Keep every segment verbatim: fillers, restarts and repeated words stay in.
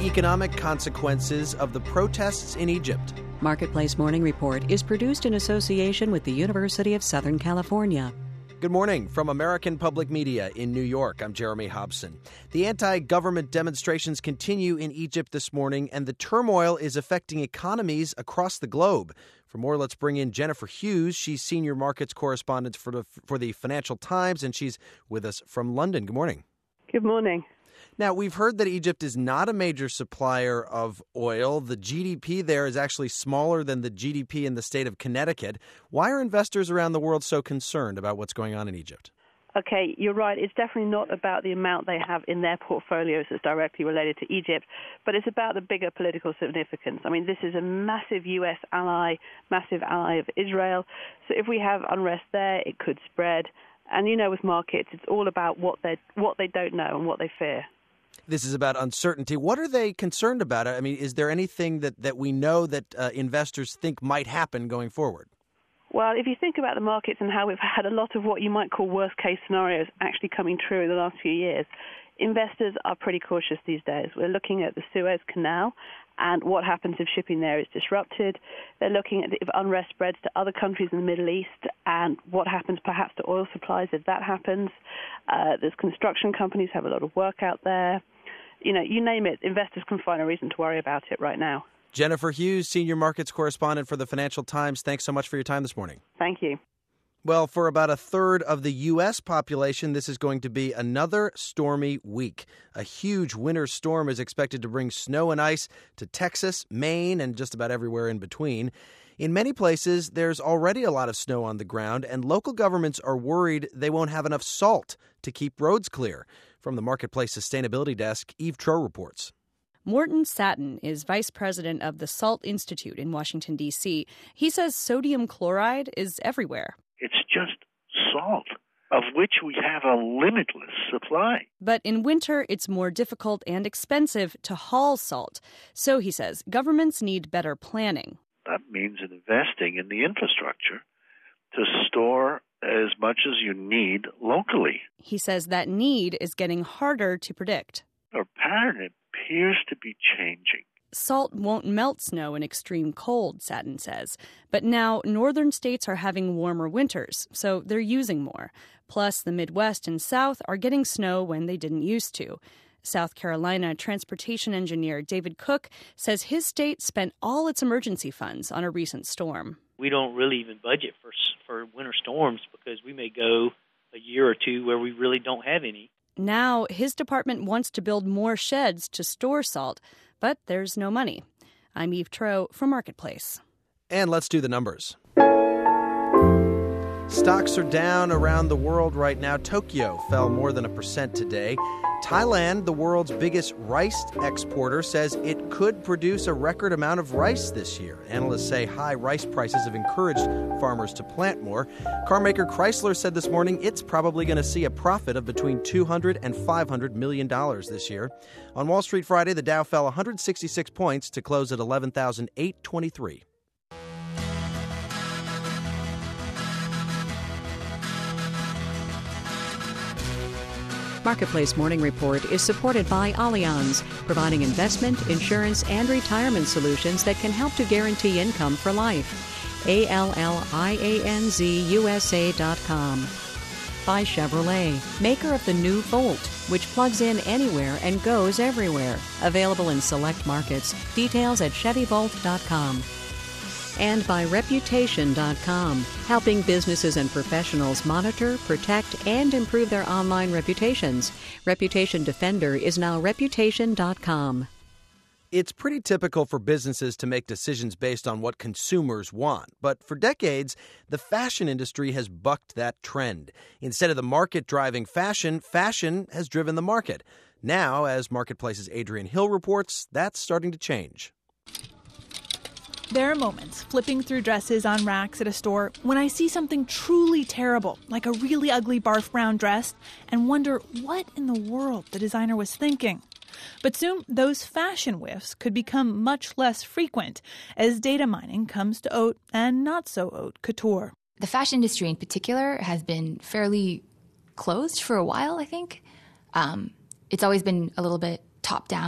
economic consequences of the protests in Egypt. Marketplace Morning Report is produced in association with the University of Southern California. Good morning from American Public Media in New York. I'm Jeremy Hobson. The anti-government demonstrations continue in Egypt this morning, and the turmoil is affecting economies across the globe. For more, let's bring in Jennifer Hughes. She's senior markets correspondent for the, for the Financial Times, and she's with us from London. Good morning. Good morning. Now, we've heard that Egypt is not a major supplier of oil. The G D P there is actually smaller than the G D P in the state of Connecticut. Why are investors around the world so concerned about what's going on in Egypt? Okay, you're right. It's definitely not about the amount they have in their portfolios that's directly related to Egypt, but it's about the bigger political significance. I mean, this is a massive U S ally, massive ally of Israel. So if we have unrest there, it could spread. And you know, with markets, it's all about what they what they don't know and what they fear. This is about uncertainty. What are they concerned about? I mean, is there anything that, that we know that uh, investors think might happen going forward? Well, if you think about the markets and how we've had a lot of what you might call worst-case scenarios actually coming true in the last few years, investors are pretty cautious these days. We're looking at the Suez Canal and what happens if shipping there is disrupted. They're looking at if unrest spreads to other countries in the Middle East and what happens perhaps to oil supplies if that happens. Uh, there's construction companies have a lot of work out there. You know, you name it, investors can find a reason to worry about it right now. Jennifer Hughes, senior markets correspondent for the Financial Times. Thanks so much for your time this morning. Thank you. Well, for about a third of the U S population, this is going to be another stormy week. A huge winter storm is expected to bring snow and ice to Texas, Maine, and just about everywhere in between. In many places, there's already a lot of snow on the ground, and local governments are worried they won't have enough salt to keep roads clear. From the Marketplace Sustainability Desk, Eve Troeh reports. Morton Satin is vice president of the Salt Institute in Washington, D C. He says sodium chloride is everywhere. It's just salt, of which we have a limitless supply. But in winter, it's more difficult and expensive to haul salt. So, he says, governments need better planning. That means investing in the infrastructure to store as much as you need locally. He says that need is getting harder to predict. Our pattern appears to be changing. Salt won't melt snow in extreme cold, Satin says. But now northern states are having warmer winters, so they're using more. Plus, the Midwest and South are getting snow when they didn't used to. South Carolina transportation engineer David Cook says his state spent all its emergency funds on a recent storm. We don't really even budget for for winter storms because we may go a year or two where we really don't have any. Now, his department wants to build more sheds to store salt, but there's no money. I'm Eve Troeh for Marketplace. And let's do the numbers. Stocks are down around the world right now. Tokyo fell more than a percent today. Thailand, the world's biggest rice exporter, says it could produce a record amount of rice this year. Analysts say high rice prices have encouraged farmers to plant more. Carmaker Chrysler said this morning it's probably going to see a profit of between two hundred and five hundred million dollars this year. On Wall Street Friday, the Dow fell one hundred sixty-six points to close at eleven thousand eight hundred twenty-three. Marketplace Morning Report is supported by Allianz, providing investment, insurance, and retirement solutions that can help to guarantee income for life. A L L I A N Z U S A dot com. By Chevrolet, maker of the new Volt, which plugs in anywhere and goes everywhere. Available in select markets. Details at Chevy Volt dot com. And by Reputation dot com, helping businesses and professionals monitor, protect, and improve their online reputations. Reputation Defender is now Reputation dot com. It's pretty typical for businesses to make decisions based on what consumers want. But for decades, the fashion industry has bucked that trend. Instead of the market driving fashion, fashion has driven the market. Now, as Marketplace's Adrian Hill reports, that's starting to change. There are moments flipping through dresses on racks at a store when I see something truly terrible, like a really ugly barf brown dress, and wonder what in the world the designer was thinking. But soon, those fashion whiffs could become much less frequent as data mining comes to haute and not-so-haute couture. The fashion industry in particular has been fairly closed for a while, I think. Um, it's always been a little bit top-down.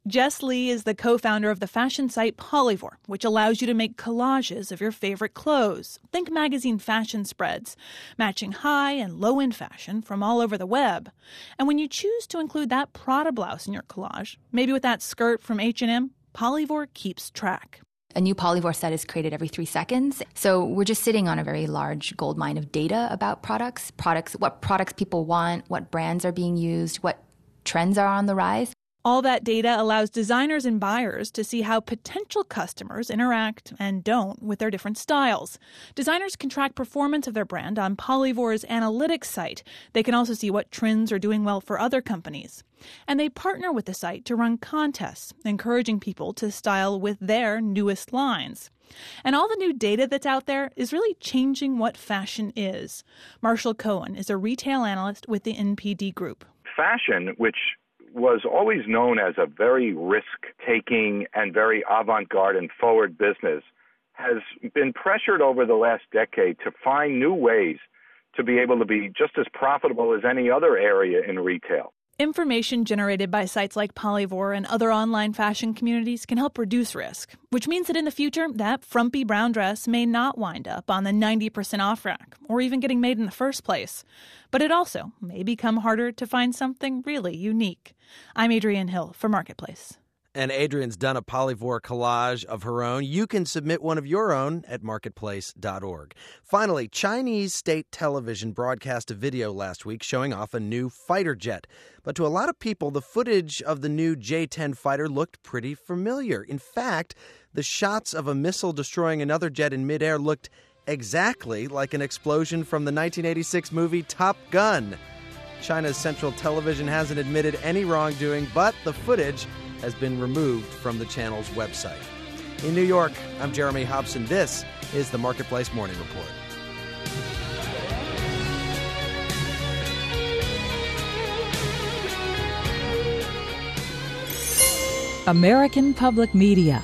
Jess Lee is the co-founder of the fashion site Polyvore, which allows you to make collages of your favorite clothes. Think magazine fashion spreads, matching high and low-end fashion from all over the web. And when you choose to include that Prada blouse in your collage, maybe with that skirt from H and M, Polyvore keeps track. A new Polyvore set is created every three seconds. So we're just sitting on a very large gold mine of data about products, products, what products people want, what brands are being used, what trends are on the rise. All that data allows designers and buyers to see how potential customers interact and don't with their different styles. Designers can track performance of their brand on Polyvore's analytics site. They can also see what trends are doing well for other companies. And they partner with the site to run contests, encouraging people to style with their newest lines. And all the new data that's out there is really changing what fashion is. Marshall Cohen is a retail analyst with the N P D Group. Fashion, which was always known as a very risk-taking and very avant-garde and forward business, has been pressured over the last decade to find new ways to be able to be just as profitable as any other area in retail. Information generated by sites like Polyvore and other online fashion communities can help reduce risk, which means that in the future, that frumpy brown dress may not wind up on the ninety percent off rack or even getting made in the first place. But it also may become harder to find something really unique. I'm Adrienne Hill for Marketplace. And Adrienne's done a Polyvore collage of her own. You can submit one of your own at marketplace dot org. Finally, Chinese state television broadcast a video last week showing off a new fighter jet. But to a lot of people, the footage of the new J ten fighter looked pretty familiar. In fact, the shots of a missile destroying another jet in midair looked exactly like an explosion from the nineteen eighty-six movie Top Gun. China's Central Television hasn't admitted any wrongdoing, but the footage has been removed from the channel's website. In New York, I'm Jeremy Hobson. This is the Marketplace Morning Report. American Public Media.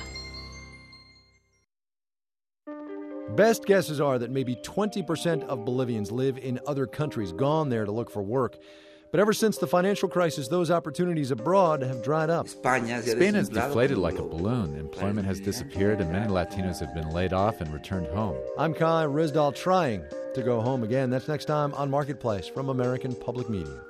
Best guesses are that maybe twenty percent of Bolivians live in other countries, gone there to look for work. But ever since the financial crisis, those opportunities abroad have dried up. Spain has deflated like a balloon. Employment has disappeared, and many Latinos have been laid off and returned home. I'm Kai Rizdal, trying to go home again. That's next time on Marketplace from American Public Media.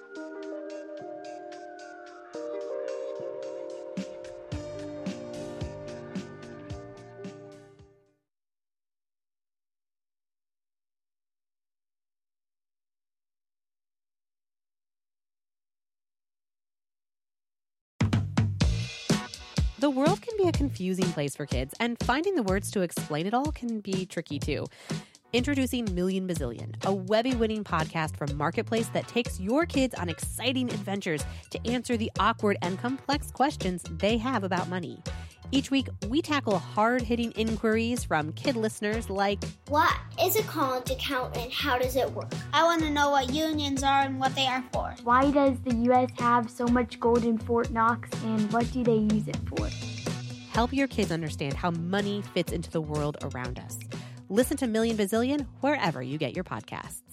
The world can be a confusing place for kids, and finding the words to explain it all can be tricky too. Introducing Million Bazillion, a Webby-winning podcast from Marketplace that takes your kids on exciting adventures to answer the awkward and complex questions they have about money. Each week, we tackle hard-hitting inquiries from kid listeners like, what is a college account and how does it work? I want to know what unions are and what they are for. Why does the U S have so much gold in Fort Knox and what do they use it for? Help your kids understand how money fits into the world around us. Listen to Million Bazillion wherever you get your podcasts.